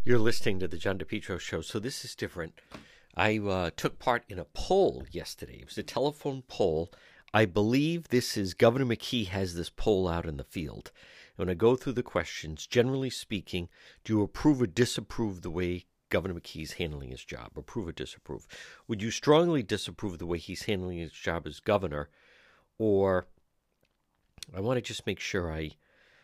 You're listening to the John DePietro Show. So this is different. I took part in a poll yesterday. It was a telephone poll. I believe this is Governor McKee has this poll out in the field. When I go through the questions, generally speaking, do you approve or disapprove the way Governor McKee's handling his job? Approve or disapprove? Would you strongly disapprove the way he's handling his job as governor? Or I want to just make sure I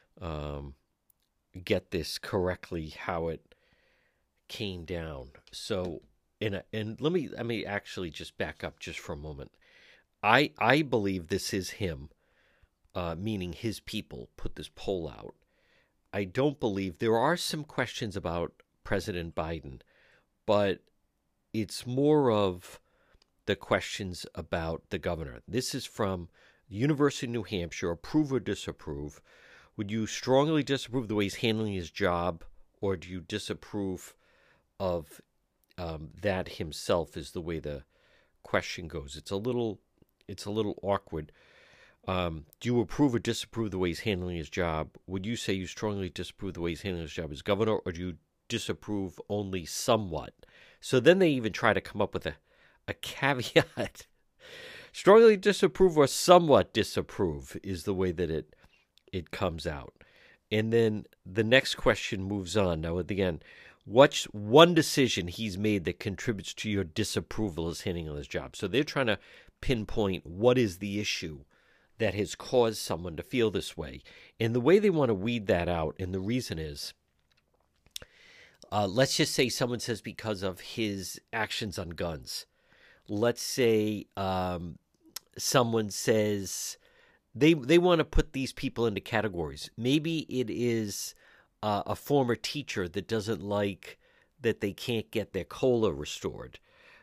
get this correctly, how it came down. So, and let me actually just back up just for a moment. I believe this is him, meaning his people put this poll out. I don't believe there are some questions about President Biden, but it's more of the questions about the governor. This is from the University of New Hampshire. Approve or disapprove? Would you strongly disapprove the way he's handling his job, or do you disapprove of that himself? Is the way the question goes. It's a little awkward. Do you approve or disapprove the way he's handling his job? Would you say you strongly disapprove the way he's handling his job as governor, or do you disapprove only somewhat? So then they even try to come up with a caveat. Strongly disapprove or somewhat disapprove is the way that it comes out. And then the next question moves on. Now, again, what's one decision he's made that contributes to your disapproval as handling his job? So they're trying to pinpoint what is the issue that has caused someone to feel this way. And the way they want to weed that out, and the reason is, let's just say someone says because of his actions on guns. Let's say someone says they want to put these people into categories. Maybe it is a former teacher that doesn't like that they can't get their COLA restored.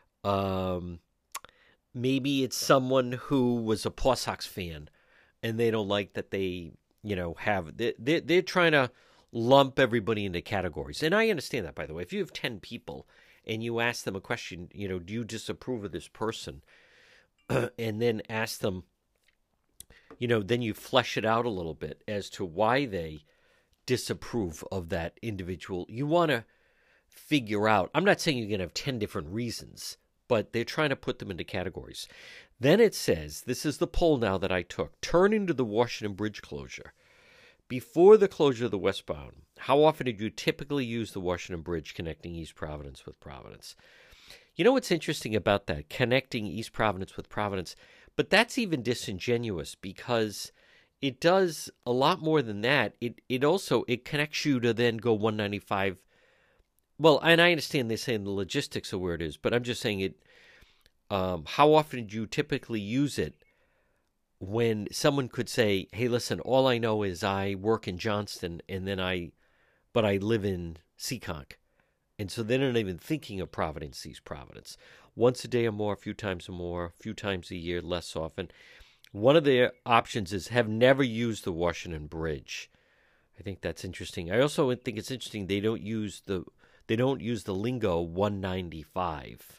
Maybe it's someone who was a Paw Sox fan and they don't like that they, they're trying to lump everybody into categories. And I understand that, by the way. If you have 10 people and you ask them a question, do you disapprove of this person? And then ask them, then you flesh it out a little bit as to why they disapprove of that individual. You want to figure out, I'm not saying you're going to have 10 different reasons, but they're trying to put them into categories. Then it says, this is the poll now that I took, turning to the Washington Bridge closure. Before the closure of the westbound, how often did you typically use the Washington Bridge connecting East Providence with Providence? You know what's interesting about that, connecting East Providence with Providence? But that's even disingenuous because it does a lot more than that. It also connects you to then go 195. Well, and I understand they're saying the logistics of where it is, but I'm just saying it. How often do you typically use it when someone could say, hey, listen, all I know is I work in Johnston but I live in Seekonk. And so they're not even thinking of Providence, East Providence. Once a day or more, a few times a year, less often. One of their options is have never used the Washington Bridge. I think that's interesting. I also think it's interesting they don't use the lingo 195.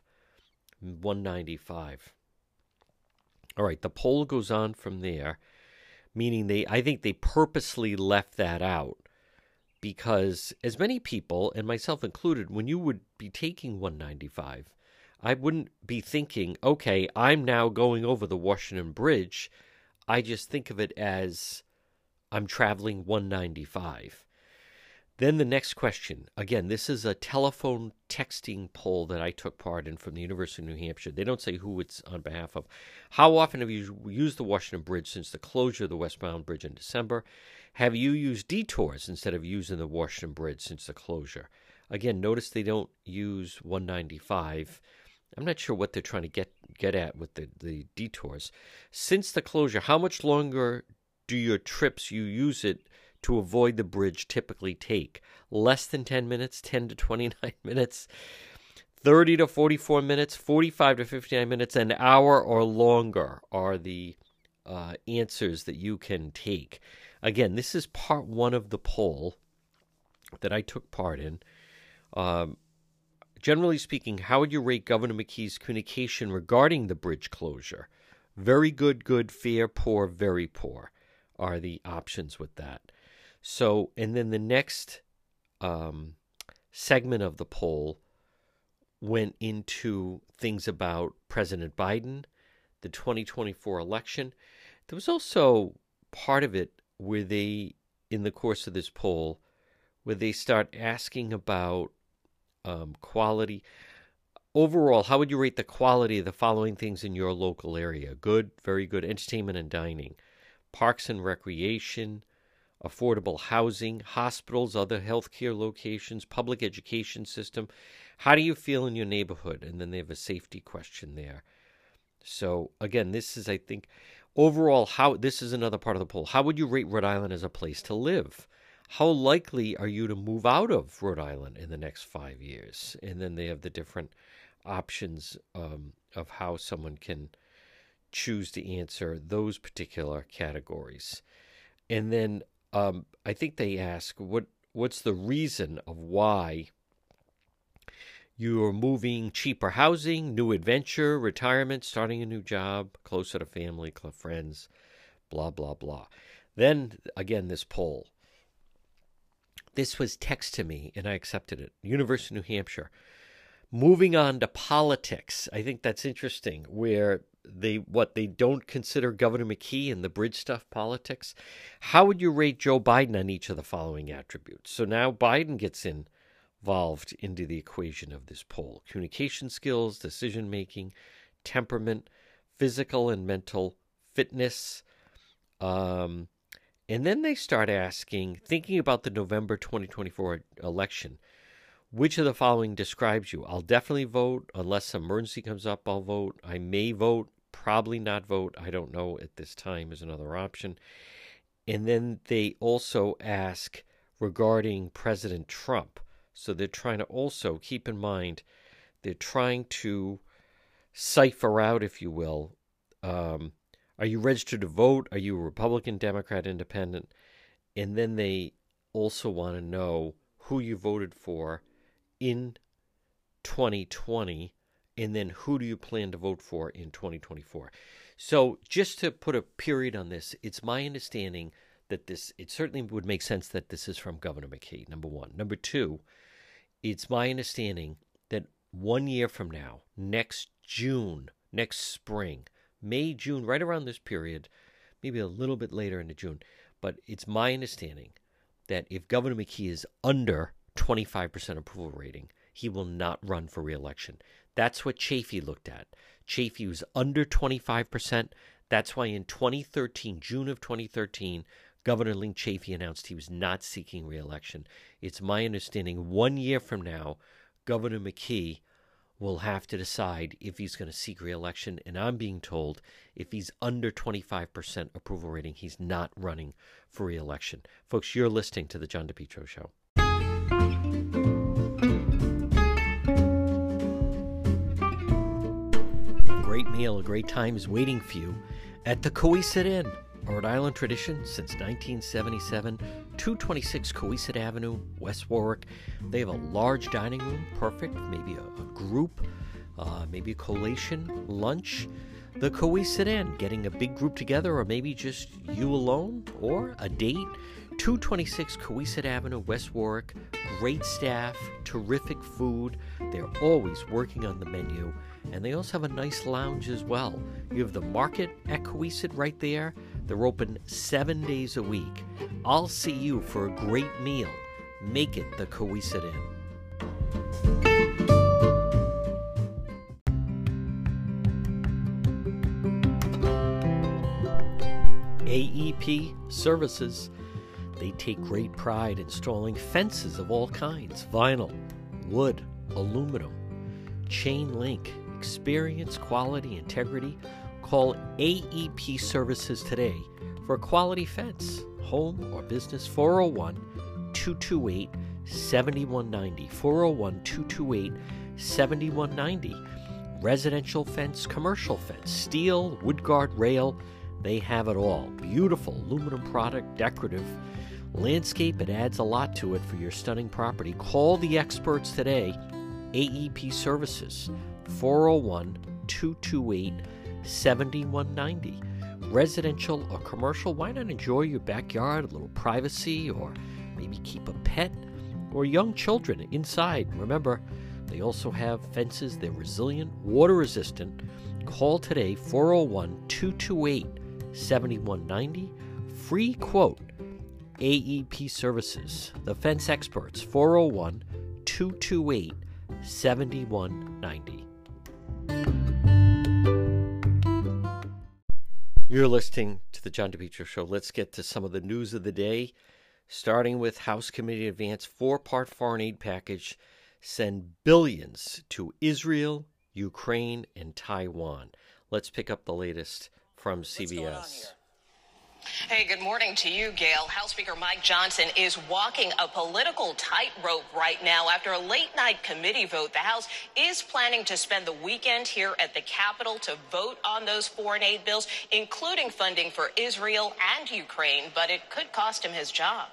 195. All right, the poll goes on from there, meaning I think they purposely left that out because as many people, and myself included, when you would be taking 195, I wouldn't be thinking, okay, I'm now going over the Washington Bridge. I just think of it as I'm traveling 195. Then the next question, again, this is a telephone texting poll that I took part in from the University of New Hampshire. They don't say who it's on behalf of. How often have you used the Washington Bridge since the closure of the westbound bridge in December? Have you used detours instead of using the Washington Bridge since the closure? Again, notice they don't use 195. I'm not sure what they're trying to get at with the detours. Since the closure, how much longer do your trips you use it to avoid the bridge typically take? Less than 10 minutes, 10 to 29 minutes, 30 to 44 minutes, 45 to 59 minutes, an hour or longer are the answers that you can take. Again, this is part one of the poll that I took part in. Generally speaking, how would you rate Governor McKee's communication regarding the bridge closure? Very good, good, fair, poor, very poor are the options with that. So, and then the next segment of the poll went into things about President Biden, the 2024 election. There was also part of it where they, in the course of this poll, where they start asking about quality. Overall, how would you rate the quality of the following things in your local area? Good, very good. Entertainment and dining, parks and recreation, affordable housing, hospitals, other healthcare locations, public education system. How do you feel in your neighborhood? And then they have a safety question there. So again, this is, I think, overall, this is another part of the poll. How would you rate Rhode Island as a place to live? How likely are you to move out of Rhode Island in the next 5 years? And then they have the different options of how someone can choose to answer those particular categories. And then I think they ask, what's the reason of why you're moving? Cheaper housing, new adventure, retirement, starting a new job, closer to family, friends, blah, blah, blah. Then, again, this poll. This was text to me, and I accepted it. University of New Hampshire. Moving on to politics. I think that's interesting, where they don't consider Governor McKee and the bridge stuff politics. How would you rate Joe Biden on each of the following attributes? So now Biden gets involved into the equation of this poll. Communication skills, decision-making, temperament, physical and mental fitness. And then they start asking, thinking about the November 2024 election, which of the following describes you? I'll definitely vote. Unless some emergency comes up, I'll vote. I may vote, probably not vote. I don't know at this time is another option. And then they also ask regarding President Trump. So they're trying to also keep in mind, they're trying to cipher out, if you will, are you registered to vote? Are you a Republican, Democrat, Independent? And then they also want to know who you voted for in 2020, and then who do you plan to vote for in 2024? So just to put a period on this, it's my understanding that it certainly would make sense that this is from Governor McKee, number one. Number two, it's my understanding that 1 year from now, next June, next spring, May, June, right around this period, maybe a little bit later into June, but it's my understanding that if Governor McKee is under 25% approval rating, he will not run for re-election. That's what Chafee looked at. Chafee was under 25%. That's why in 2013, June of 2013, Governor Link Chafee announced he was not seeking re-election. It's my understanding 1 year from now, Governor McKee will have to decide if he's going to seek re-election, and I'm being told if he's under 25% approval rating, he's not running for re-election. Folks, you're listening to The John DePetro Show. A great meal, a great time is waiting for you at the Cohasset Inn, a Rhode Island tradition since 1977, 226 Cohasset Avenue, West Warwick. They have a large dining room, perfect, maybe a group, maybe a collation, lunch. The Cohasset Inn, getting a big group together, or maybe just you alone, or a date. 226 Cohasset Avenue, West Warwick. Great staff, terrific food. They're always working on the menu. And they also have a nice lounge as well. You have the market at Cohasset right there. They're open 7 days a week. I'll see you for a great meal. Make it the Cohasset Inn. AEP Services. They take great pride installing fences of all kinds, vinyl, wood, aluminum, chain link. Experience, quality, integrity. Call AEP Services today for a quality fence, home or business. 401-228-7190. 401-228-7190. Residential fence, commercial fence, steel, wood guard, rail. They have it all. Beautiful aluminum product, decorative. Landscape, it adds a lot to it for your stunning property. Call the experts today. AEP Services. 401-228-7190. Residential or commercial, why not enjoy your backyard, a little privacy, or maybe keep a pet? or young children inside. Remember, they also have fences. They're resilient, water resistant. Call today, 401-228-7190. Free quote, AEP Services. The Fence Experts, 401-228-7190. You're listening to the John DePetro Show. Let's get to some of the news of the day, starting with House Committee Advance 4-part foreign aid package send billions to Israel, Ukraine, and Taiwan. Let's pick up the latest from CBS. Hey, good morning to you, Gail. House Speaker Mike Johnson is walking a political tightrope right now. After a late-night committee vote, the House is planning to spend the weekend here at the Capitol to vote on those foreign aid bills, including funding for Israel and Ukraine, but it could cost him his job.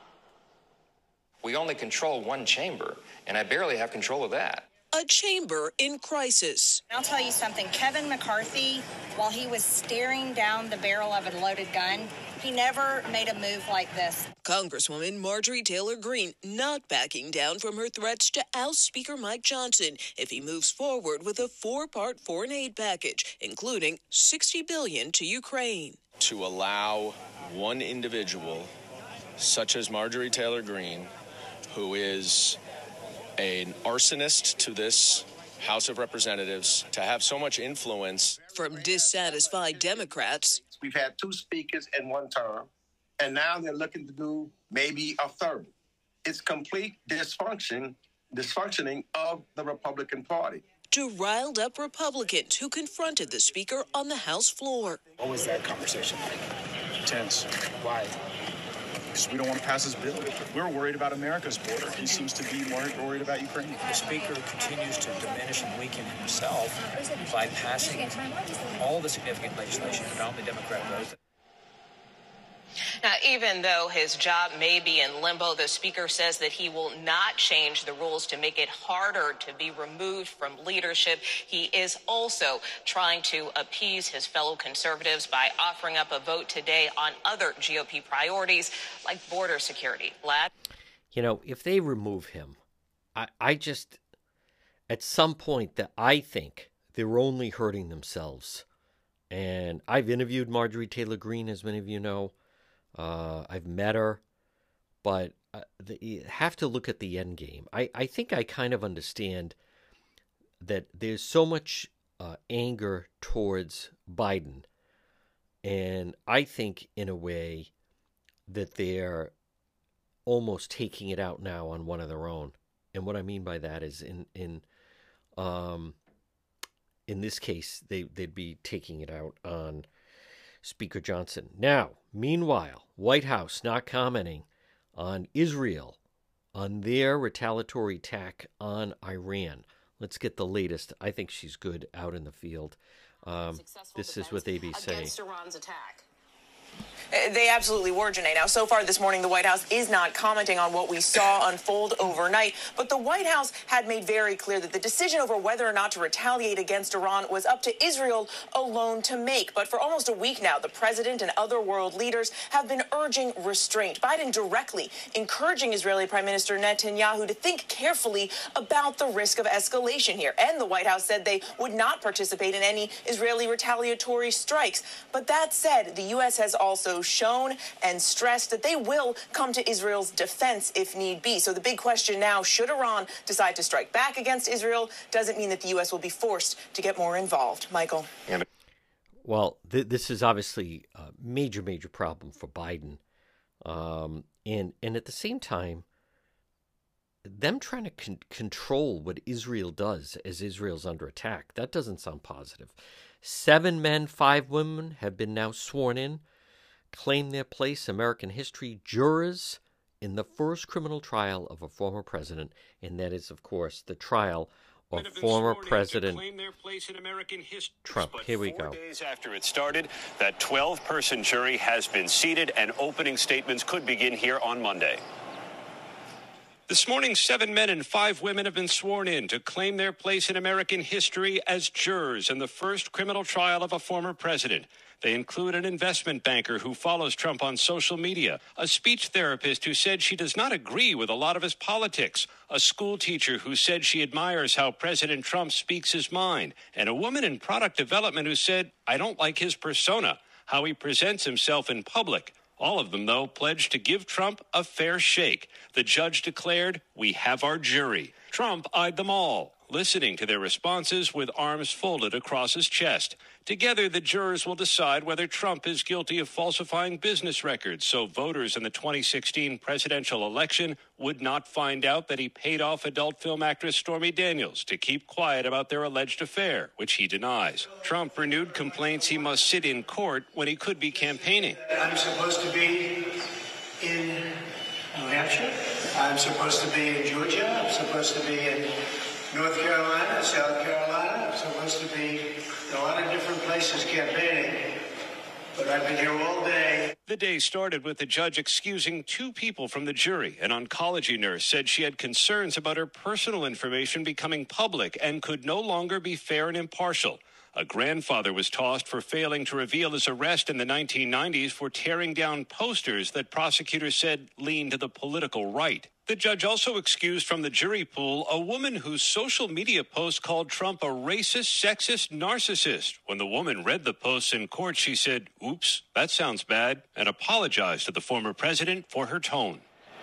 We only control one chamber, and I barely have control of that. A chamber in crisis. I'll tell you something. Kevin McCarthy, while he was staring down the barrel of a loaded gun, he never made a move like this. Congresswoman Marjorie Taylor Greene not backing down from her threats to oust Speaker Mike Johnson if he moves forward with a 4-part foreign aid package, including $60 billion to Ukraine. To allow one individual, such as Marjorie Taylor Greene, who is an arsonist to this House of Representatives, to have so much influence. From dissatisfied Democrats. We've had 2 speakers in 1 term, and now they're looking to do maybe a 3rd. It's complete dysfunctioning of the Republican Party. To riled up Republicans who confronted the speaker on the House floor. What was that conversation like? Tense. Why? Because we don't want to pass this bill. We're worried about America's border. He seems to be more worried about Ukraine. The speaker continues to diminish and weaken himself by passing all the significant legislation, predominantly Democrat votes. Now, even though his job may be in limbo, the speaker says that he will not change the rules to make it harder to be removed from leadership. He is also trying to appease his fellow conservatives by offering up a vote today on other GOP priorities like border security. Lad? You know, if they remove him, I just, at some point, that I think they're only hurting themselves. And I've interviewed Marjorie Taylor Greene, as many of you know. I've met her, but you have to look at the end game. I think I kind of understand that there's so much anger towards Biden, and I think in a way that they're almost taking it out now on one of their own. And what I mean by that is in this case, they'd be taking it out on Speaker Johnson. Now, meanwhile, White House not commenting on Israel, on their retaliatory attack on Iran. Let's get the latest. I think she's good out in the field. This is what they be saying. Against Iran's attack. They absolutely were, Janae. Now, so far this morning, the White House is not commenting on what we saw unfold overnight. But the White House had made very clear that the decision over whether or not to retaliate against Iran was up to Israel alone to make. But for almost a week now, the president and other world leaders have been urging restraint. Biden directly encouraging Israeli Prime Minister Netanyahu to think carefully about the risk of escalation here. And the White House said they would not participate in any Israeli retaliatory strikes. But that said, the U.S. has also shown and stressed that they will come to Israel's defense if need be. So the big question now, should Iran decide to strike back against Israel, doesn't mean that the U.S. will be forced to get more involved. Michael. Well, this is obviously a major, major problem for Biden. And at the same time, them trying to control what Israel does as Israel's under attack, that doesn't sound positive. 7 men, 5 women have been now sworn in, claim their place American history jurors in the first criminal trial of a former president, and that is, of course, the trial of former President Trump. Here we go. 4 days after it started, that 12-person jury has been seated, and opening statements could begin here on Monday. This morning, 7 men and 5 women have been sworn in to claim their place in American history as jurors in the first criminal trial of a former president. They include an investment banker who follows Trump on social media, a speech therapist who said she does not agree with a lot of his politics, a school teacher who said she admires how President Trump speaks his mind, and a woman in product development who said, I don't like his persona, how he presents himself in public. All of them, though, pledged to give Trump a fair shake. The judge declared, we have our jury. Trump eyed them all, listening to their responses with arms folded across his chest. Together, the jurors will decide whether Trump is guilty of falsifying business records so voters in the 2016 presidential election would not find out that he paid off adult film actress Stormy Daniels to keep quiet about their alleged affair, which he denies. Trump renewed complaints he must sit in court when he could be campaigning. I'm supposed to be in New Hampshire. I'm supposed to be in Georgia. I'm supposed to be in North Carolina, South Carolina. I'm supposed to be in a lot of different places campaigning, but I've been here all day. The day started with the judge excusing 2 people from the jury. An oncology nurse said she had concerns about her personal information becoming public and could no longer be fair and impartial. A grandfather was tossed for failing to reveal his arrest in the 1990s for tearing down posters that prosecutors said leaned to the political right. The judge also excused from the jury pool a woman whose social media post called Trump a racist, sexist narcissist. When the woman read the posts in court, she said, oops, that sounds bad, and apologized to the former president for her tone.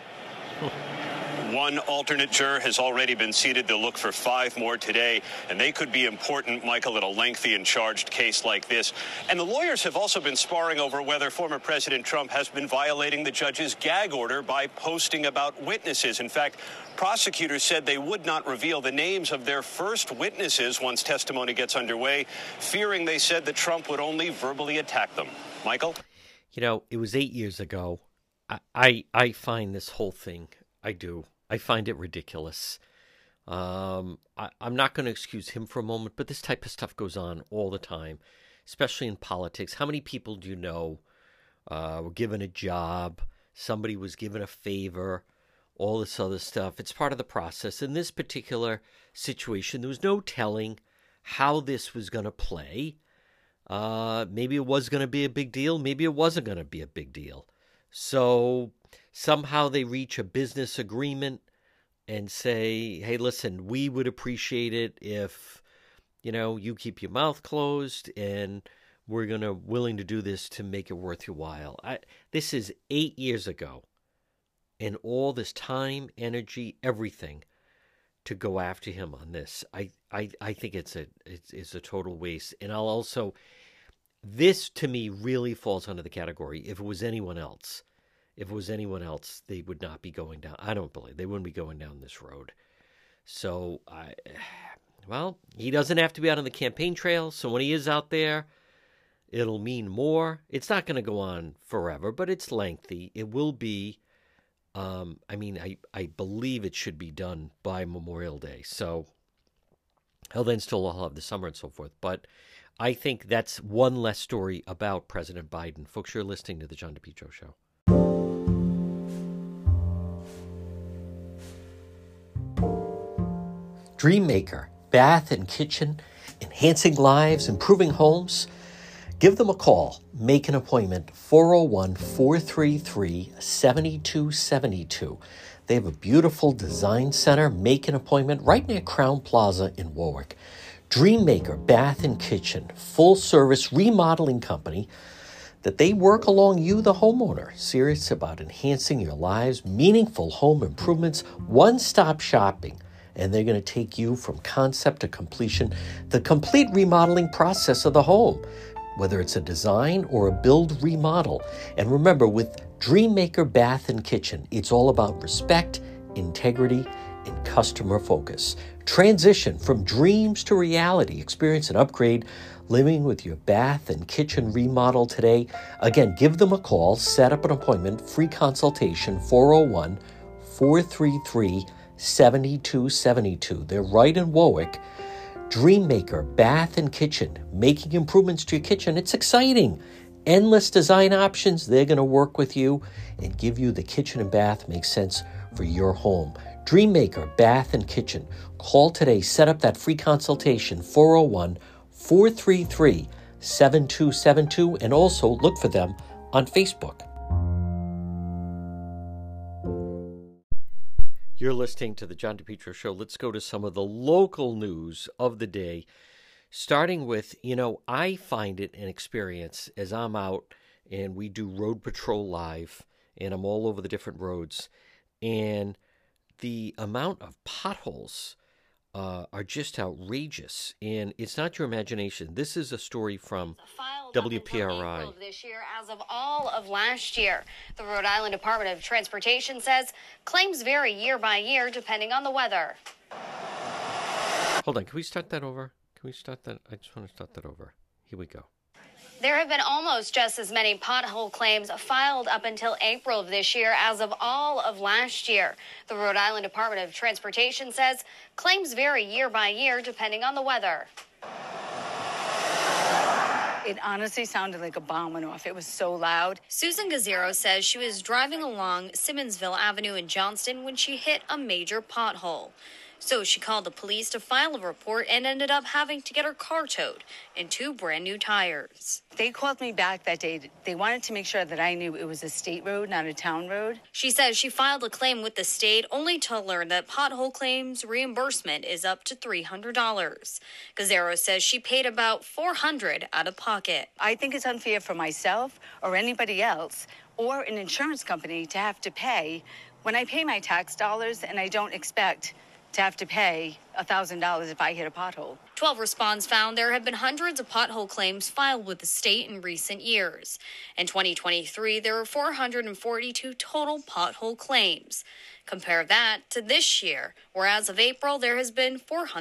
One alternate juror has already been seated. They'll look for 5 more today, and they could be important, Michael, in a lengthy and charged case like this. And the lawyers have also been sparring over whether former President Trump has been violating the judge's gag order by posting about witnesses. In fact, prosecutors said they would not reveal the names of their first witnesses once testimony gets underway, fearing, they said, that Trump would only verbally attack them. Michael? You know, it was 8 years ago. I find this whole thing, I do. I find it ridiculous. I'm not going to excuse him for a moment, but this type of stuff goes on all the time, especially in politics. How many people do you know were given a job, somebody was given a favor, all this other stuff? It's part of the process. In this particular situation, there was no telling how this was going to play. Maybe it was going to be a big deal. Maybe it wasn't going to be a big deal. So somehow they reach a business agreement and say, hey, listen, we would appreciate it if, you keep your mouth closed, and we're willing to do this to make it worth your while. This is 8 years ago, and all this time, energy, everything to go after him on this. I think it's a total waste. And I'll also, this to me really falls under the category, if it was anyone else, they would not be going down. I don't believe they wouldn't be going down this road. So, he doesn't have to be out on the campaign trail. So when he is out there, it'll mean more. It's not going to go on forever, but it's lengthy. It will be, I believe it should be done by Memorial Day. So he'll then still have the summer and so forth. But I think that's one less story about President Biden. Folks, you're listening to The John DePetro Show. Dreammaker, bath and kitchen, enhancing lives, improving homes. Give them a call. Make an appointment, 401-433-7272. They have a beautiful design center. Make an appointment right near Crown Plaza in Warwick. Dreammaker, bath and kitchen, full-service remodeling company that they work along you, the homeowner, serious about enhancing your lives, meaningful home improvements, one-stop shopping. And they're going to take you from concept to completion, the complete remodeling process of the home, whether it's a design or a build remodel. And remember, with Dreammaker Bath and Kitchen, it's all about respect, integrity, and customer focus. Transition from dreams to reality. Experience an upgrade living with your bath and kitchen remodel today. Again, give them a call, set up an appointment, free consultation, 401-433-7272. They're right in Warwick. Dreammaker Bath and Kitchen, making improvements to your kitchen. It's exciting. Endless design options. They're going to work with you and give you the kitchen and bath makes sense for your home. Dreammaker Bath and Kitchen. Call today. Set up that free consultation, 401-433-7272, and also look for them on Facebook. You're listening to the John DePetro Show. Let's go to some of the local news of the day, starting with, I find it an experience as I'm out and we do Road Patrol Live, and I'm all over the different roads, and the amount of potholes are just outrageous, and it's not your imagination. This is a story from WPRI. This year, as of all of last year, the Rhode Island Department of Transportation says claims vary year by year depending on the weather. Hold on, can we start that over? I just want to start that over. Here we go. There have been almost just as many pothole claims filed up until April of this year as of all of last year. The Rhode Island Department of Transportation says claims vary year by year depending on the weather. It honestly sounded like a bomb went off. It was so loud. Susan Gazzaro says she was driving along Simmonsville Avenue in Johnston when she hit a major pothole. So she called the police to file a report and ended up having to get her car towed and 2 brand new tires. They called me back that day. They wanted to make sure that I knew it was a state road, not a town road. She says she filed a claim with the state only to learn that pothole claims reimbursement is up to $300. Gazzaro says she paid about $400 out of pocket. I think it's unfair for myself or anybody else or an insurance company to have to pay when I pay my tax dollars and I don't expect to have to pay $1,000 if I hit a pothole. 12 Response found there have been hundreds of pothole claims filed with the state in recent years. In 2023, there were 442 total pothole claims. Compare that to this year, where as of April, there has been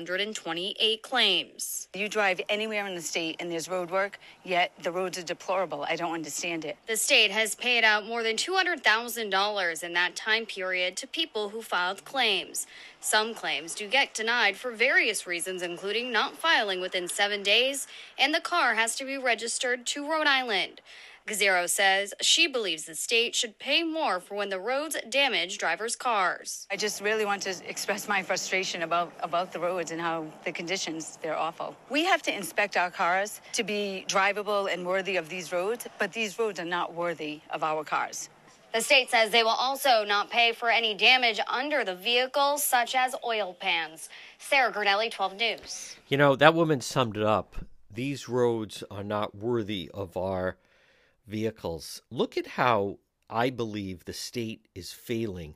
428 claims. You drive anywhere in the state and there's road work, yet the roads are deplorable. I don't understand it. The state has paid out more than $200,000 in that time period to people who filed claims. Some claims do get denied for various reasons, including not filing within 7 days, and the car has to be registered to Rhode Island. Gazzaro says she believes the state should pay more for when the roads damage drivers' cars. I just really want to express my frustration about the roads and how the conditions, they're awful. We have to inspect our cars to be drivable and worthy of these roads, but these roads are not worthy of our cars. The state says they will also not pay for any damage under the vehicles, such as oil pans. Sarah Grinelli, 12 News. That woman summed it up. These roads are not worthy of our vehicles. Look at how I believe the state is failing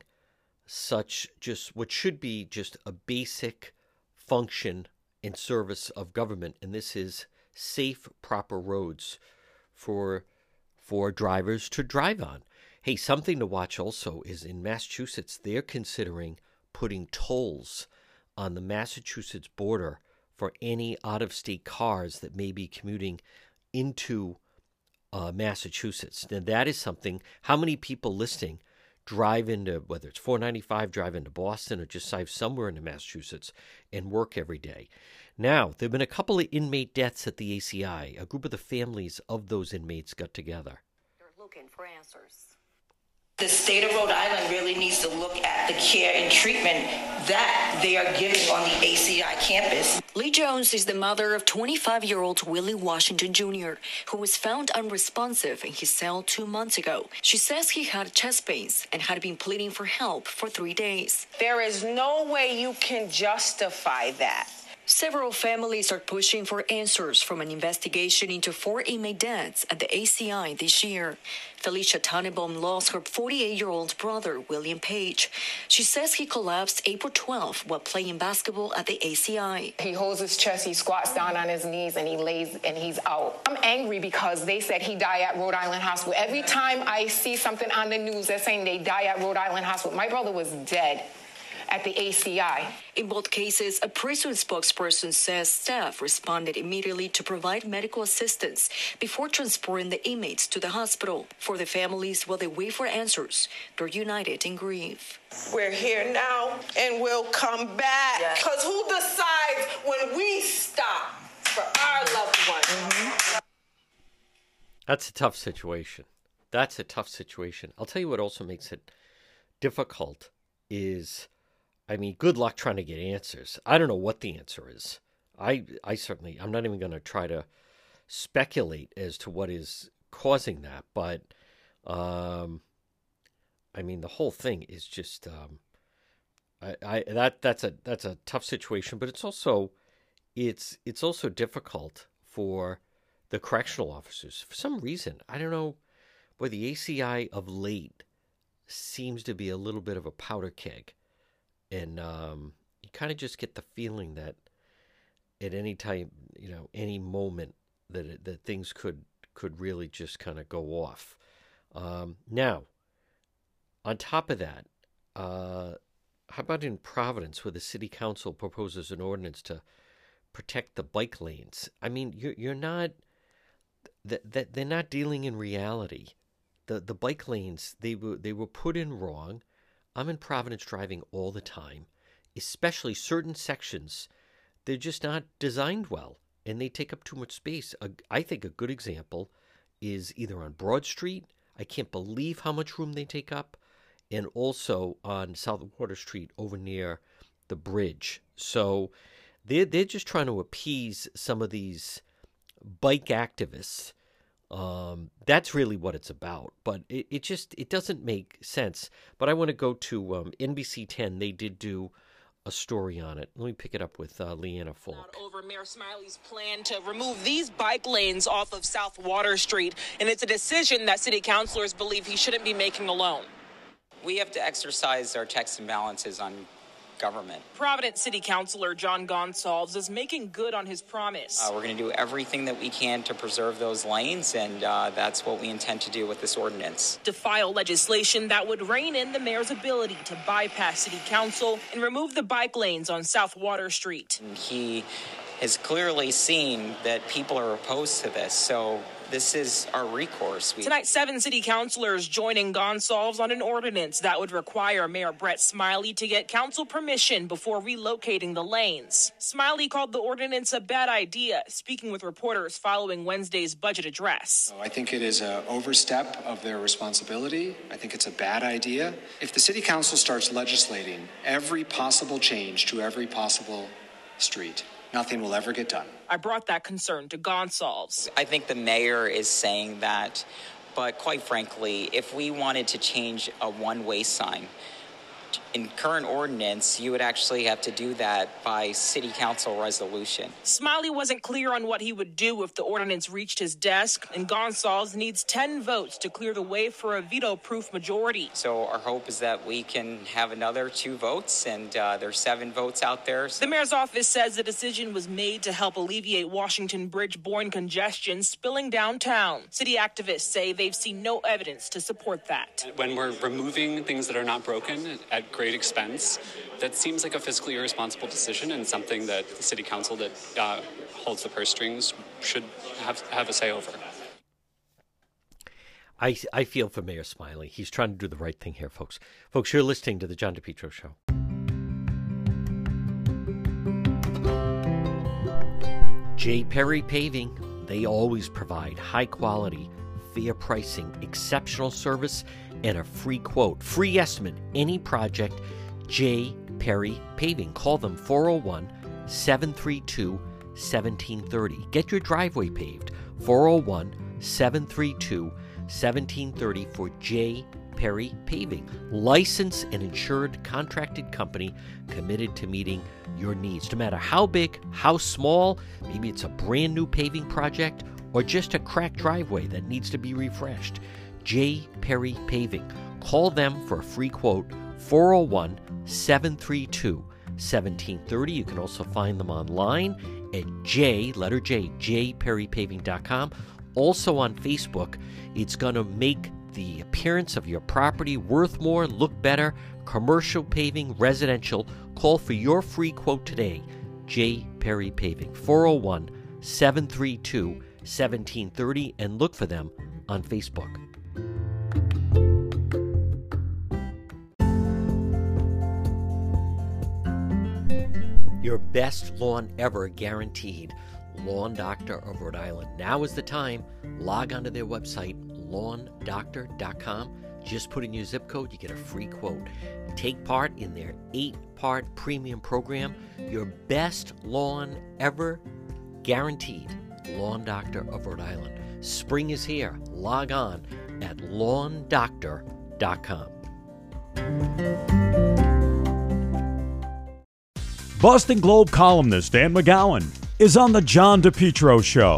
such just what should be just a basic function and service of government, and this is safe, proper roads for drivers to drive on. Hey, something to watch also is in Massachusetts, they're considering putting tolls on the Massachusetts border for any out-of-state cars that may be commuting into Massachusetts. Now, that is something. How many people listening drive into, whether it's 495, drive into Boston, or just drive somewhere into Massachusetts and work every day? Now, there have been a couple of inmate deaths at the ACI. A group of the families of those inmates got together. They're looking for answers. The state of Rhode Island really needs to look at the care and treatment that they are giving on the ACI campus. Lee Jones is the mother of 25-year-old Willie Washington Jr., who was found unresponsive in his cell 2 months ago. She says he had chest pains and had been pleading for help for 3 days. There is no way you can justify that. Several families are pushing for answers from an investigation into 4 inmate deaths at the ACI this year. Felicia Tannenbaum lost her 48-year-old brother, William Page. She says he collapsed April 12th while playing basketball at the ACI. He holds his chest, he squats down on his knees, and he lays and he's out. I'm angry because they said he died at Rhode Island Hospital. Every time I see something on the news that's saying they died at Rhode Island Hospital, my brother was dead at the ACI. In both cases, a prison spokesperson says staff responded immediately to provide medical assistance before transporting the inmates to the hospital. For the families, while they wait for answers, they're united in grief. We're here now, and we'll come back. Because who decides when we stop for our loved ones? Mm-hmm. That's a tough situation. I'll tell you what also makes it difficult is I mean, good luck trying to get answers. I don't know what the answer is. I'm not even going to try to speculate as to what is causing that. But, I mean, the whole thing is just, that's a tough situation. But it's also difficult for the correctional officers. For some reason, I don't know, boy, the ACI of late seems to be a little bit of a powder keg. And you kind of just get the feeling that at any time, any moment that things could really just kind of go off. Now, on top of that, how about in Providence, where the city council proposes an ordinance to protect the bike lanes? I mean, you're not that they're not dealing in reality. The bike lanes, they were put in wrong. I'm in Providence driving all the time, especially certain sections. They're just not designed well, and they take up too much space. I think a good example is either on Broad Street. I can't believe how much room they take up, and also on South Water Street over near the bridge. So they're just trying to appease some of these bike activists. That's really what it's about, but it doesn't make sense. But I want to go to NBC 10. They did do a story on it. Let me pick it up with Leanna Falk. Over Mayor Smiley's plan to remove these bike lanes off of South Water Street, and it's a decision that city councilors believe he shouldn't be making alone. We have to exercise our checks and balances on government. Providence City Councilor John Gonsalves is making good on his promise. We're going to do everything that we can to preserve those lanes, and that's what we intend to do with this ordinance. To file legislation that would rein in the mayor's ability to bypass City Council and remove the bike lanes on South Water Street. And he has clearly seen that people are opposed to this, so this is our recourse. Tonight, 7 city councilors joining Gonsalves on an ordinance that would require Mayor Brett Smiley to get council permission before relocating the lanes. Smiley called the ordinance a bad idea, speaking with reporters following Wednesday's budget address. I think it is an overstep of their responsibility. I think it's a bad idea. If the city council starts legislating every possible change to every possible street, nothing will ever get done. I brought that concern to Gonsalves. I think the mayor is saying that, but quite frankly, if we wanted to change a one-way sign, in current ordinance, you would actually have to do that by city council resolution. Smiley wasn't clear on what he would do if the ordinance reached his desk, and Gonsalves needs 10 votes to clear the way for a veto-proof majority. So our hope is that we can have another 2 votes, and there's 7 votes out there. The mayor's office says the decision was made to help alleviate Washington Bridge-borne congestion spilling downtown. City activists say they've seen no evidence to support that. When we're removing things that are not broken at great expense, that seems like a fiscally irresponsible decision and something that the city council that holds the purse strings should have a say over. I feel for Mayor Smiley. He's trying to do the right thing here, folks. Folks, you're listening to The John DePietro Show. J. Perry Paving. They always provide high quality, fair pricing, exceptional service, and a free quote, free estimate, any project. J. Perry Paving. Call them 401-732-1730. Get your driveway paved. 401-732-1730 for J. Perry Paving. Licensed and insured contracted company committed to meeting your needs. No matter how big, how small, maybe it's a brand new paving project or just a cracked driveway that needs to be refreshed. J. Perry Paving. Call them for a free quote, 401-732-1730. You can also find them online at jperrypaving.com. Also on Facebook. It's going to make the appearance of your property worth more, look better. Commercial paving, residential. Call for your free quote today. J. Perry Paving, 401-732-1730, and look for them on Facebook. Your best lawn ever guaranteed. Lawn Doctor of Rhode Island. Now is the time. Log onto their website, lawndoctor.com. Just put in your zip code, you get a free quote. Take part in their 8-part premium program, your best lawn ever, guaranteed. Lawn Doctor of Rhode Island. Spring is here. Log on at lawndoctor.com. Boston Globe columnist Dan McGowan is on the John DePietro Show.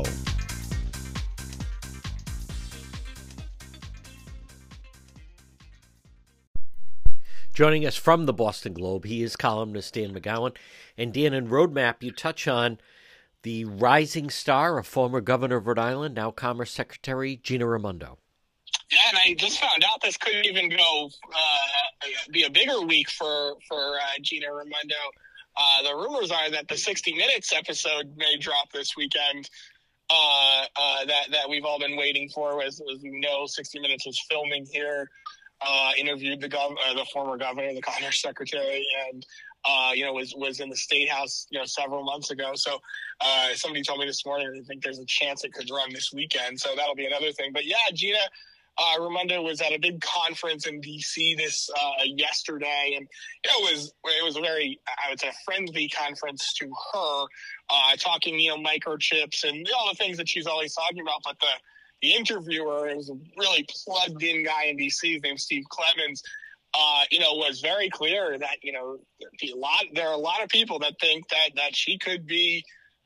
Joining us from the Boston Globe, he is columnist Dan McGowan. And Dan, in Roadmap, you touch on the rising star of former governor of Rhode Island, now Commerce Secretary Gina Raimondo. Yeah, and I just found out this couldn't even go be a bigger week for Gina Raimondo. The rumors are that the 60 Minutes episode may drop this weekend that we've all been waiting for. As we know, 60 Minutes was filming here. Interviewed the former governor, the Commerce Secretary, and was in the State House several months ago. So somebody told me this morning they think there's a chance it could run this weekend. So that'll be another thing. But yeah, Gina Raimondo was at a big conference in D.C. this yesterday, and it was a very, I would say, friendly conference to her, talking microchips and all the things that she's always talking about, but the interviewer, it was a really plugged-in guy in D.C. His name's Steve Clemens, was very clear that, there are a lot of people that think that she could be,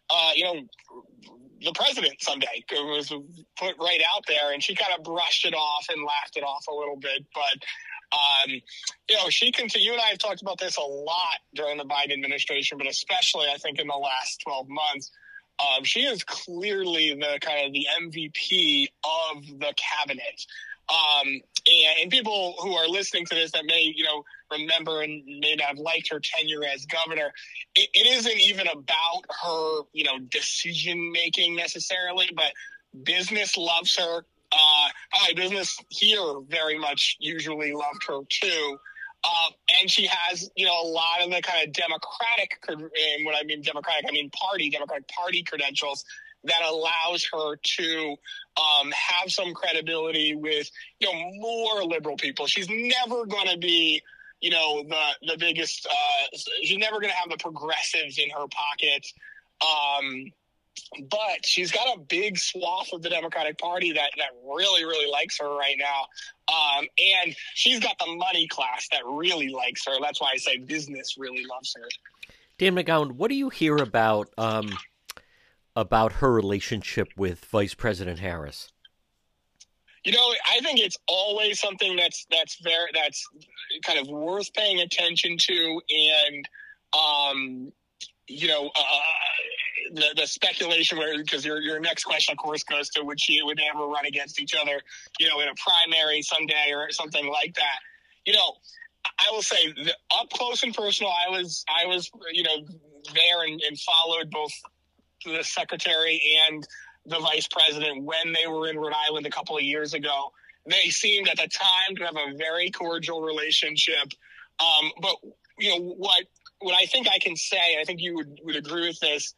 the president someday. It was put right out there, and she kind of brushed it off and laughed it off a little bit. But, she continued. You and I have talked about this a lot during the Biden administration, but especially, I think, in the last 12 months. She is clearly the kind of the MVP of the cabinet. And people who are listening to this that may, remember and may not have liked her tenure as governor, it isn't even about her, decision making necessarily, but business loves her. Business here very much usually loved her too. And she has, a lot of the kind of Democratic, and when I mean Democratic, I mean Democratic Party credentials that allows her to have some credibility with, more liberal people. She's never going to be, the biggest, she's never going to have the progressives in her pocket. But she's got a big swath of the Democratic Party that really, really likes her right now. And she's got the money class that really likes her. That's why I say business really loves her. Dan McGowan, what do you hear about her relationship with Vice President Harris? I think it's always something that's kind of worth paying attention to, and the speculation because your next question, of course, goes to would they ever run against each other, in a primary someday or something like that. I will say up close and personal, I was there and followed both the secretary and the vice president when they were in Rhode Island a couple of years ago. They seemed at the time to have a very cordial relationship. But what I think I can say, I think you would agree with this,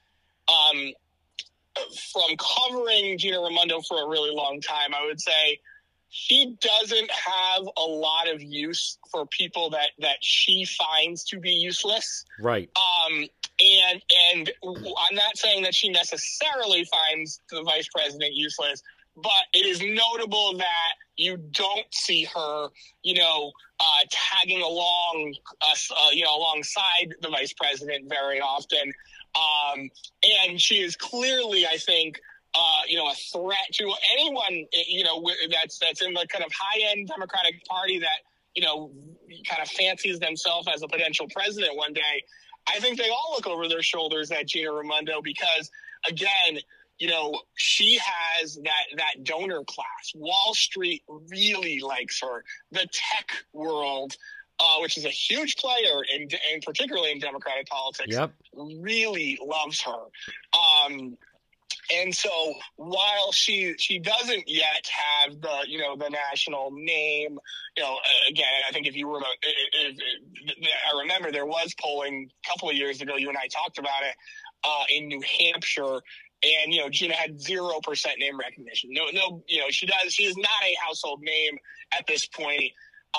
from covering Gina Raimondo for a really long time, I would say she doesn't have a lot of use for people that she finds to be useless. Right. And I'm not saying that she necessarily finds the vice president useless, but it is notable that you don't see her, tagging along, alongside the vice president very often. And she is clearly, I think, a threat to anyone, that's in the kind of high-end Democratic Party that, kind of fancies themselves as a potential president one day. I think they all look over their shoulders at Gina Raimondo because, again, she has that donor class. Wall Street really likes her. The tech world, which is a huge player and particularly in Democratic politics, really loves her. And so while she doesn't yet have the national name, again, I think if you were I remember there was polling a couple of years ago, you and I talked about it, in New Hampshire, And, Gina had 0% name recognition. No, she is not a household name at this point.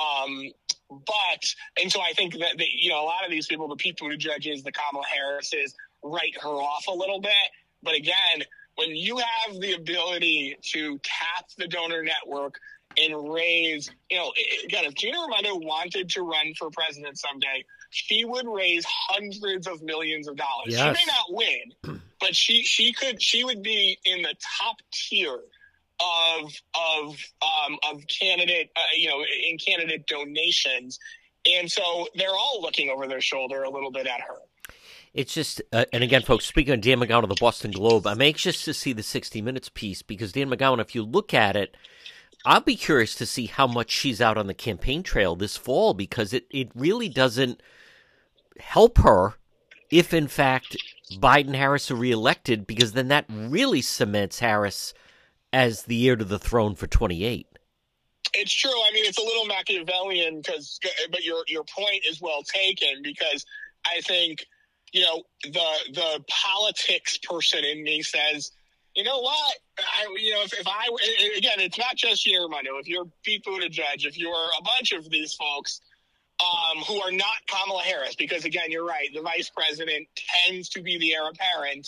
And so I think that, a lot of these people, the Pete Buttigieg's, the Kamala Harris's, write her off a little bit. But again, when you have the ability to tap the donor network and raise, again, if Gina Raimondo wanted to run for president someday, she would raise hundreds of millions of dollars. Yes. She may not win, but she would be in the top tier of candidate, in candidate donations. And so they're all looking over their shoulder a little bit at her. It's just, and again, folks, speaking of Dan McGowan of the Boston Globe, I'm anxious to see the 60 Minutes piece because Dan McGowan, if you look at it, I'll be curious to see how much she's out on the campaign trail this fall because it really doesn't help her if, in fact, Biden-Harris are reelected because then that really cements Harris as the heir to the throne for 28. It's true. I mean, it's a little Machiavellian but your point is well taken because I think, the politics person in me says, you know what? If I again, it's not just Gina Raimondo. If you're Pete Buttigieg, if you're a bunch of these folks who are not Kamala Harris, because again, you're right, the vice president tends to be the heir apparent.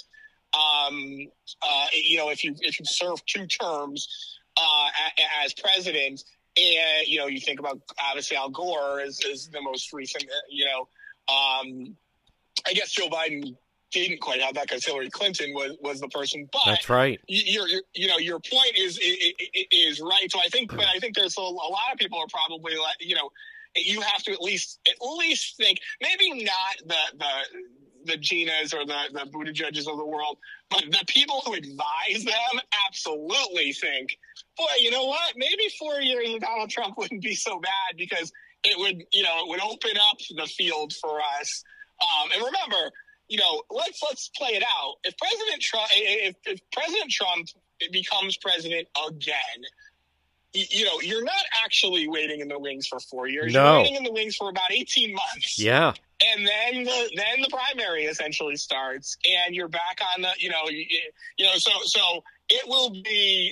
If you serve 2 terms as president, and you think about obviously Al Gore is the most recent. I guess Joe Biden didn't quite have that because Hillary Clinton was the person. But that's right. Your point is right. So I think there's a lot of people are probably you have to at least think maybe not the Ginas or the Buttigiegs of the world, but the people who advise them absolutely think, boy, you know what? Maybe 4 years of Donald Trump wouldn't be so bad because it would open up the field for us. And remember, let's play it out. If President Trump becomes president again, you're not actually waiting in the wings for 4 years. No. You're waiting in the wings for about 18 months. Yeah. And then the primary essentially starts, and you're back on the, so it will be,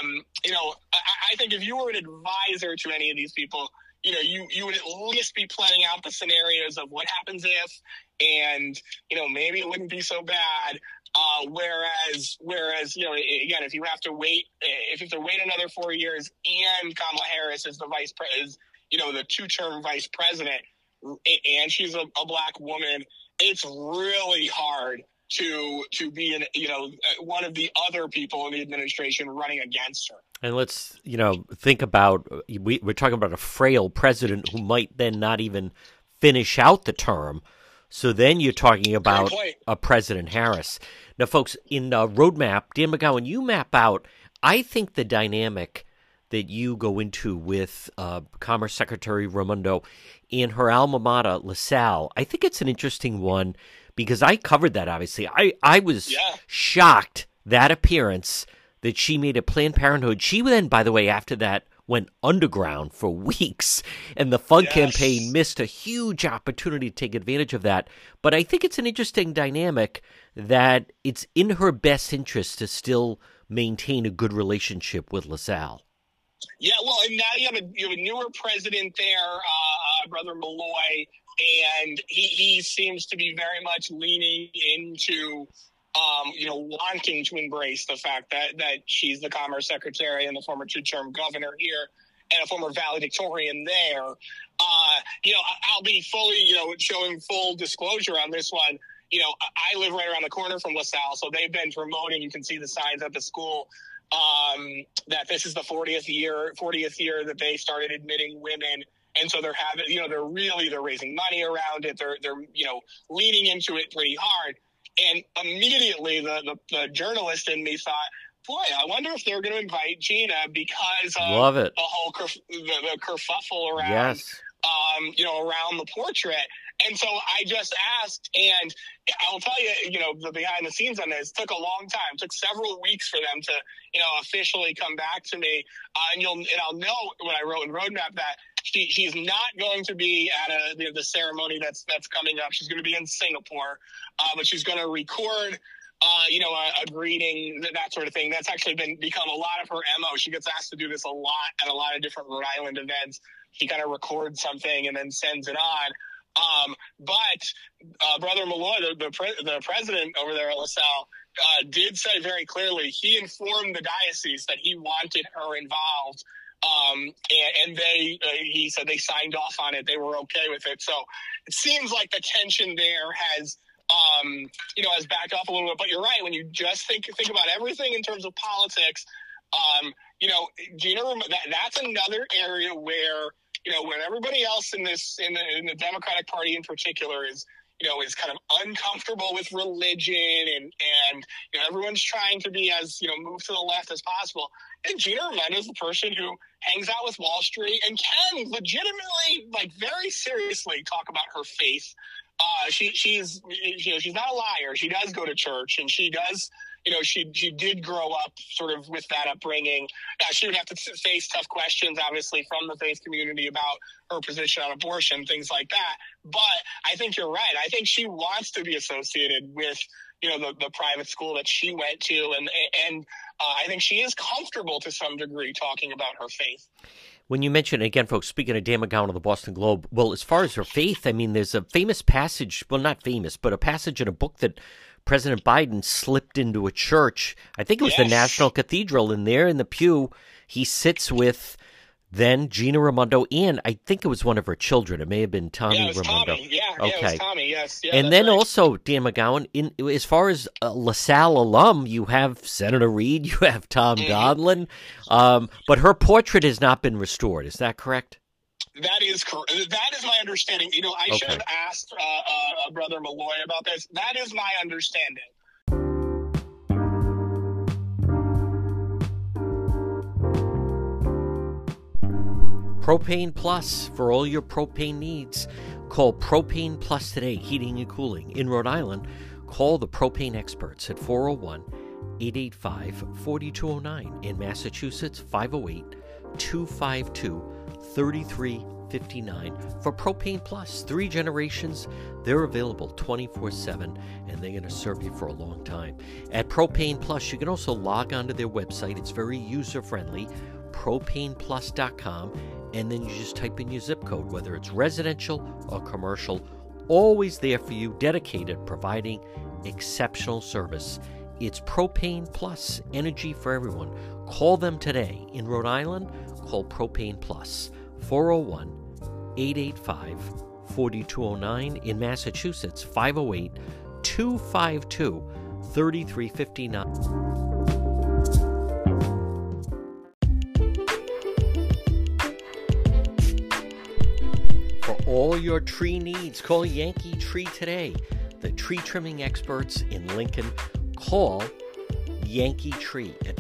I think if you were an advisor to any of these people, you would at least be planning out the scenarios of what happens if, and, maybe it wouldn't be so bad. Whereas, again, if you have to wait another 4 years and Kamala Harris is the the 2-term vice president, and she's a black woman, it's really hard to be one of the other people in the administration running against her. And let's, think about, we're talking about a frail president who might then not even finish out the term. So then you're talking about a President Harris. Now, folks, in Roadmap, Dan McGowan, you map out, I think the dynamic that you go into with Commerce Secretary Raimondo and her alma mater, LaSalle, I think it's an interesting one because I covered that, obviously. I was shocked that appearance that she made at Planned Parenthood. She then, by the way, after that, went underground for weeks, and the Fund campaign missed a huge opportunity to take advantage of that. But I think it's an interesting dynamic that it's in her best interest to still maintain a good relationship with LaSalle. Yeah, well, and now you have a newer president there, Brother Malloy, and he seems to be very much leaning into wanting to embrace the fact that she's the Commerce Secretary and the former 2-term governor here and a former valedictorian there. I'll be fully, showing full disclosure on this one. I live right around the corner from LaSalle, so they've been promoting, you can see the signs at the school, that this is the 40th year that they started admitting women. And so they're they're raising money around it. They're leaning into it pretty hard. And immediately the journalist in me thought, boy, I wonder if they're going to invite Gina because of the whole the kerfuffle around, around the portrait. And so I just asked, and I'll tell you, the behind the scenes on this took a long time. It took several weeks for them to, officially come back to me. And I'll know when I wrote in Roadmap that she's not going to be at the ceremony that's coming up. She's going to be in Singapore, but she's going to record a greeting, that sort of thing. That's actually become a lot of her MO. She gets asked to do this a lot at a lot of different Rhode Island events. She kind of records something and then sends it on. But Brother Malloy, the president over there at LaSalle, did say very clearly he informed the diocese that he wanted her involved. And he said they signed off on it. They were okay with it. So it seems like the tension there has backed off a little bit. But you're right. When you just think about everything in terms of politics, Gina, that's another area where, when everybody else in the Democratic Party in particular is kind of uncomfortable with religion and everyone's trying to be as, move to the left as possible. And Gina Raimondo is the person who hangs out with Wall Street and can legitimately, very seriously talk about her faith. She's not a liar. She does go to church, and she does, she did grow up sort of with that upbringing. She would have to face tough questions, obviously, from the faith community about her position on abortion, things like that. But I think you're right. I think she wants to be associated with, the private school that she went to. And I think she is comfortable to some degree talking about her faith. When you mention, again, folks, speaking of Dan McGowan of the Boston Globe, well, as far as her faith, I mean, there's a famous passage, well, not famous, but a passage in a book that President Biden slipped into a church. I think it was the National Cathedral, and there in the pew, he sits with then Gina Raimondo, and I think it was one of her children. It may have been Tommy Raimondo. Tommy. Yeah, okay. It was Tommy, yes. Yeah, and then right. Also, Dan McGowan, as far as LaSalle alum, you have Senator Reid, you have Tom Donlin, but her portrait has not been restored. Is that correct? That is correct. That is my understanding. I should have asked Brother Malloy about this. That is my understanding. Propane Plus for all your propane needs. Call Propane Plus today, heating and cooling. In Rhode Island, call the propane experts at 401-885-4209. In Massachusetts, 508-252-3359 for Propane Plus. 3 generations, they're available 24/7, and they're going to serve you for a long time. At Propane Plus, you can also log onto their website. It's very user-friendly, propaneplus.com, and then you just type in your zip code, whether it's residential or commercial. Always there for you, dedicated, providing exceptional service. It's Propane Plus, energy for everyone. Call them today. In Rhode Island, call Propane Plus, 401-885-4209. In Massachusetts, 508-252-3359. For all your tree needs, call Yankee Tree today. The tree trimming experts in Lincoln. Call Yankee Tree at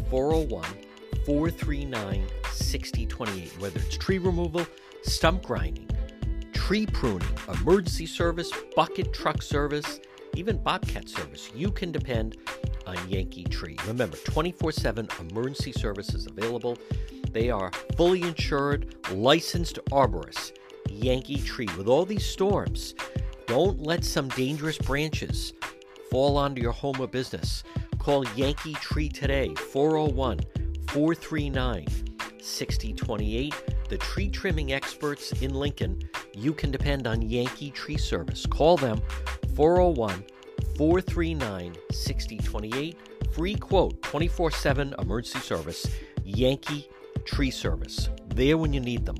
401-439-6028. Whether it's tree removal, stump grinding, tree pruning, emergency service, bucket truck service, even bobcat service, you can depend on Yankee Tree. Remember, 24/7 emergency service is available. They are fully insured, licensed arborists. Yankee Tree. With all these storms, don't let some dangerous branches fall onto your home or business. Call Yankee Tree today, 401-439-6028. The tree trimming experts in Lincoln. You can depend on Yankee Tree Service. Call them, 401-439-6028. Free quote, 24/7 emergency service. Yankee Tree Service. There when you need them,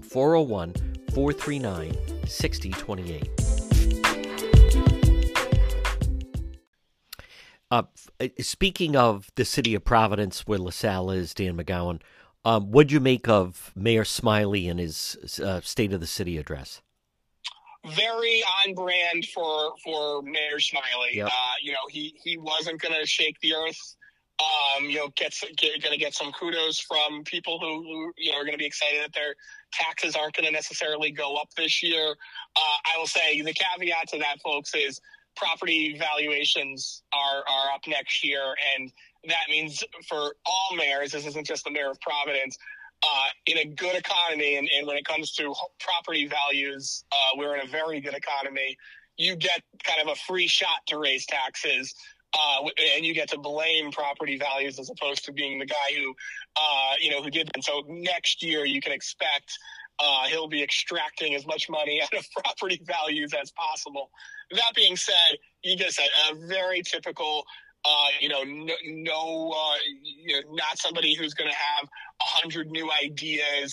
401-439-6028. Speaking of the city of Providence, where LaSalle is, Dan McGowan, what'd you make of Mayor Smiley and his State of the City address? Very on brand for Mayor Smiley. Yep. He wasn't going to shake the earth. Going to get some kudos from people who are going to be excited that their taxes aren't going to necessarily go up this year. I will say the caveat to that, folks, is property valuations are up next year, and that means for all mayors, this isn't just the mayor of Providence, in a good economy, and when it comes to property values, we're in a very good economy. You get kind of a free shot to raise taxes and you get to blame property values as opposed to being the guy who, who did them. So next year you can expect he'll be extracting as much money out of property values as possible. That being said, you just said a very typical, not somebody who's going to have 100 new ideas.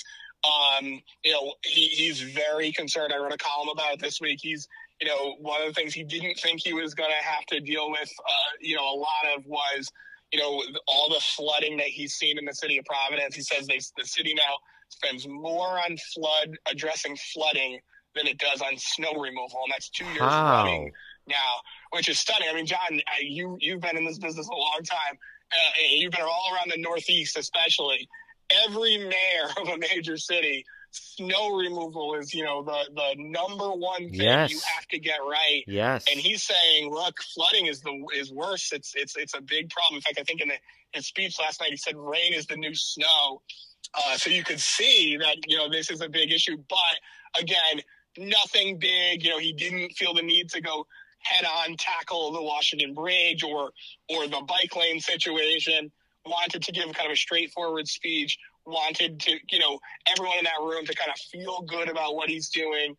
He's very concerned. I wrote a column about it this week. He's, one of the things he didn't think he was going to have to deal with, a lot of was, all the flooding that he's seen in the city of Providence. He says the city now spends more on addressing flooding than it does on snow removal. And that's 2 years running now, which is stunning. I mean, John, you've been in this business a long time. You've been all around the Northeast, especially. Every mayor of a major city, snow removal is, the number one thing you have to get right. Yes. And he's saying, look, flooding is worse. It's a big problem. In fact, I think in his speech last night, he said rain is the new snow. So you could see that, this is a big issue. But again, nothing big. He didn't feel the need to go head-on tackle the Washington Bridge or the bike lane situation. Wanted to give kind of a straightforward speech, wanted to, everyone in that room to kind of feel good about what he's doing.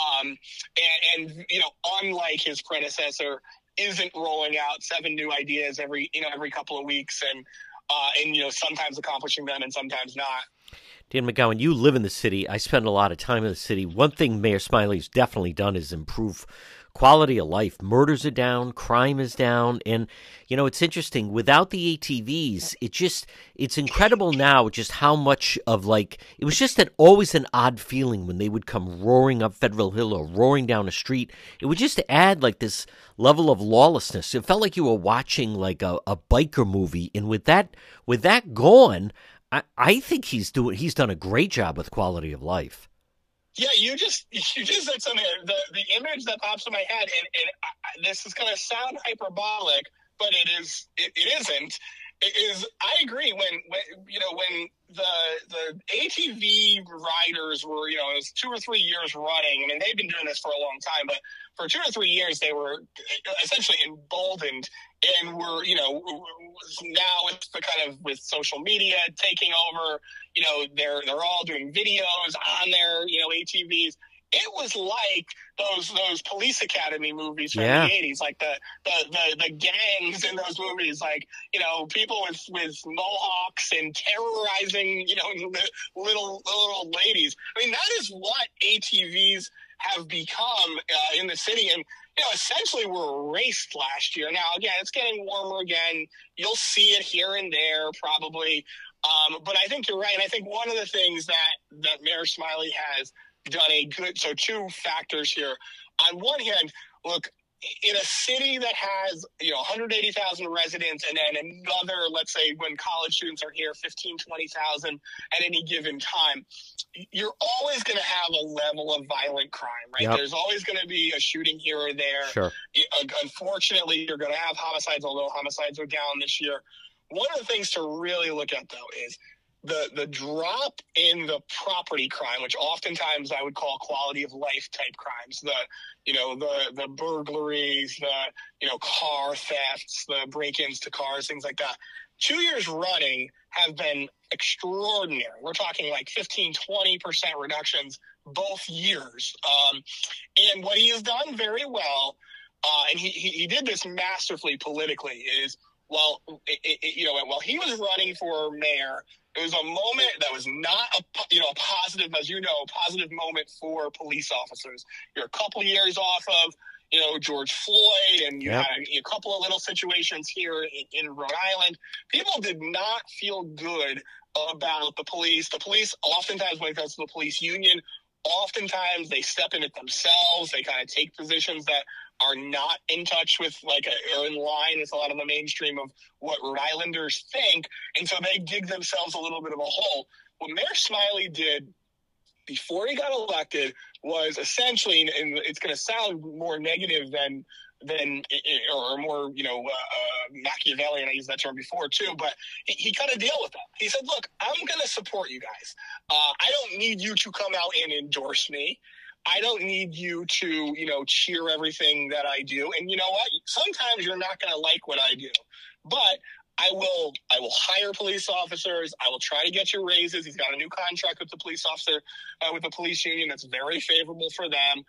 And unlike his predecessor, isn't rolling out 7 new ideas every couple of weeks and sometimes accomplishing them and sometimes not. Dan McGowan, you live in the city. I spend a lot of time in the city. One thing Mayor Smiley's definitely done is improve quality of life. Murders are down, crime is down, and it's interesting. Without the ATVs, it's incredible now just how much of it was just always an odd feeling when they would come roaring up Federal Hill or roaring down a street. It would just add this level of lawlessness. It felt like you were watching a biker movie, and with that gone, I think he's done a great job with quality of life. Yeah, you just said something. The image that pops in my head, and this is going to sound hyperbolic, but it isn't. I agree when the ATV riders were, it was 2 or 3 years running. I mean, they've been doing this for a long time, but for 2 or 3 years, they were essentially emboldened and were, now it's the kind of with social media taking over, they're all doing videos on their, ATVs. It was like those Police Academy movies from the 80s, like the gangs in those movies, people with mohawks and terrorizing, little ladies. I mean, that is what ATVs have become in the city. And, essentially we're erased last year. Now, again, it's getting warmer again. You'll see it here and there probably. But I think you're right. And I think one of the things that Mayor Smiley has done so 2 factors here. On one hand, look, in a city that has 180,000 residents and then another, let's say when college students are here, 15,000, 20,000 at any given time, you're always going to have a level of violent crime, right? Yep. There's always going to be a shooting here or there. Sure. Unfortunately, you're going to have homicides, although homicides are down this year. One of the things to really look at, though, is the drop in the property crime, which oftentimes I would call quality of life type crimes, the burglaries, the car thefts, the break-ins to cars, things like that. 2 years running have been extraordinary. We're talking 15, 20% reductions both years. And what he has done very well, and he did this masterfully politically, is while he was running for mayor, it was a moment that was not a positive, as positive moment for police officers. You're a couple of years off of, George Floyd, and you had a couple of little situations here in Rhode Island. People did not feel good about the police. The police, oftentimes when it comes to the police union, oftentimes they step in it themselves. They kind of take positions that are not in touch with or in line with a lot of the mainstream of what Rhode Islanders think. And so they dig themselves a little bit of a hole. What Mayor Smiley did before he got elected was essentially, and it's going to sound more negative than or more, Machiavellian. I used that term before too, but he cut a deal with them. He said, look, I'm going to support you guys. I don't need you to come out and endorse me. I don't need you to, cheer everything that I do. And you know what? Sometimes you're not going to like what I do, but I will hire police officers. I will try to get you raises. He's got a new contract with the police officer, with the police union that's very favorable for them.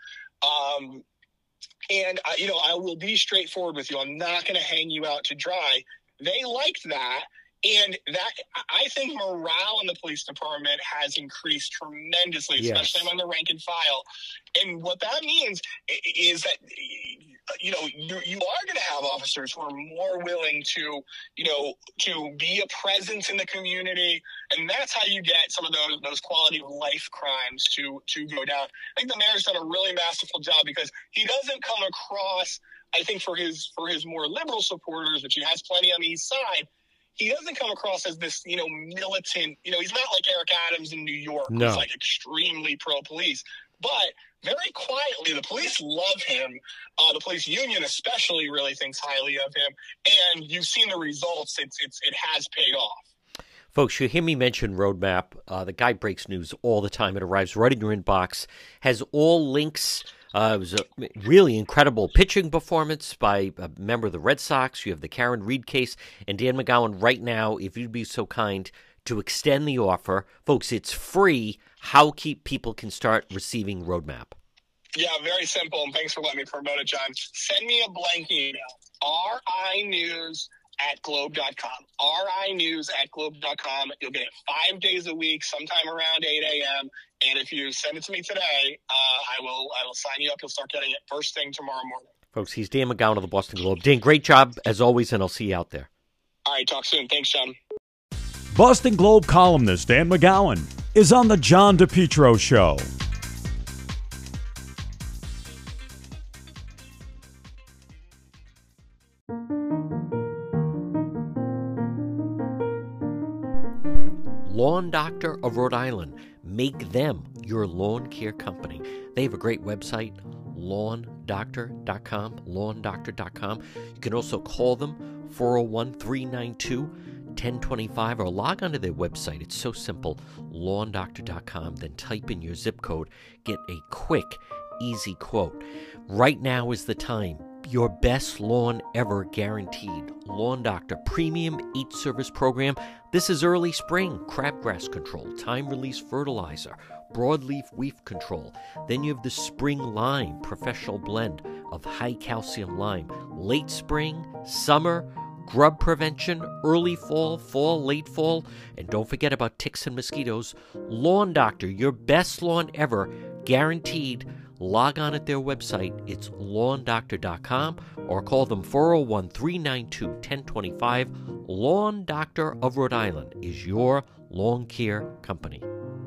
And I will be straightforward with you. I'm not going to hang you out to dry. They liked that. And that, I think morale in the police department has increased tremendously, especially among the rank and file. And what that means is that, you are going to have officers who are more willing to be a presence in the community. And that's how you get some of those quality of life crimes to go down. I think the mayor's done a really masterful job because he doesn't come across, I think for his more liberal supporters, which he has plenty on the east side, he doesn't come across as this, militant, he's not like Eric Adams in New York, who's like extremely pro-police. But very quietly, the police love him. The police union especially really thinks highly of him. And you've seen the results. It has paid off. Folks, you hear me mention Roadmap. The guy breaks news all the time. It arrives right in your inbox. Has all links. It was a really incredible pitching performance by a member of the Red Sox. You have the Karen Reed case. And Dan McGowan, right now, if you'd be so kind to extend the offer. Folks, it's free. How people can start receiving Roadmap. Yeah, very simple. And thanks for letting me promote it, John. Send me a blank email. rinews@globe.com. rinews@globe.com. You'll get it 5 days a week, sometime around 8 a.m. And if you send it to me today, I will sign you up. You'll start getting it first thing tomorrow morning. Folks, he's Dan McGowan of the Boston Globe. Dan, great job as always, and I'll see you out there. All right, talk soon. Thanks, John. Boston Globe columnist Dan McGowan is on the John DePietro Show. Lawn Doctor of Rhode Island. Make them your lawn care company. They have a great website, lawndoctor.com, lawndoctor.com. You can also call them, 401-392-1025, or log onto their website. It's so simple, lawndoctor.com. Then type in your zip code. Get a quick, easy quote. Right now is the time. Your best lawn ever guaranteed. Lawn Doctor Premium 8-Service Program. This is early spring. Crabgrass control, time-release fertilizer, broadleaf weed control. Then you have the Spring Lime Professional Blend of high-calcium lime. Late spring, summer, grub prevention, early fall, late fall. And don't forget about ticks and mosquitoes. Lawn Doctor, your best lawn ever guaranteed. Log on at their website. It's lawndoctor.com or call them 401-392-1025. Lawn Doctor of Rhode Island is your lawn care company.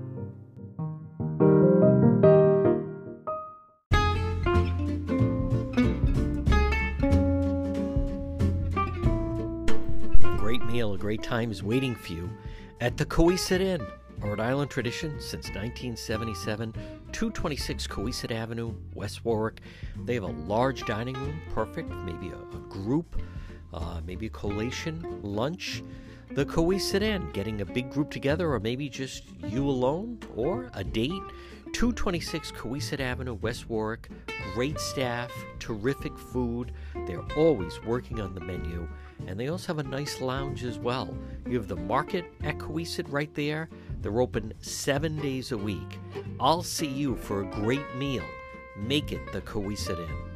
A great meal, a great time is waiting for you at the Cohasset Inn. A Rhode Island tradition since 1977, 226 Cohasset Avenue, West Warwick. They have a large dining room, perfect, maybe a group, maybe a collation, lunch. The Cohasset Inn, getting a big group together, or maybe just you alone, or a date. 226 Cohasset Avenue, West Warwick. Great staff, terrific food. They're always working on the menu. And they also have a nice lounge as well. You have the market at Cohasset right there. They're open 7 days a week. I'll see you for a great meal. Make it the Cohasset Inn.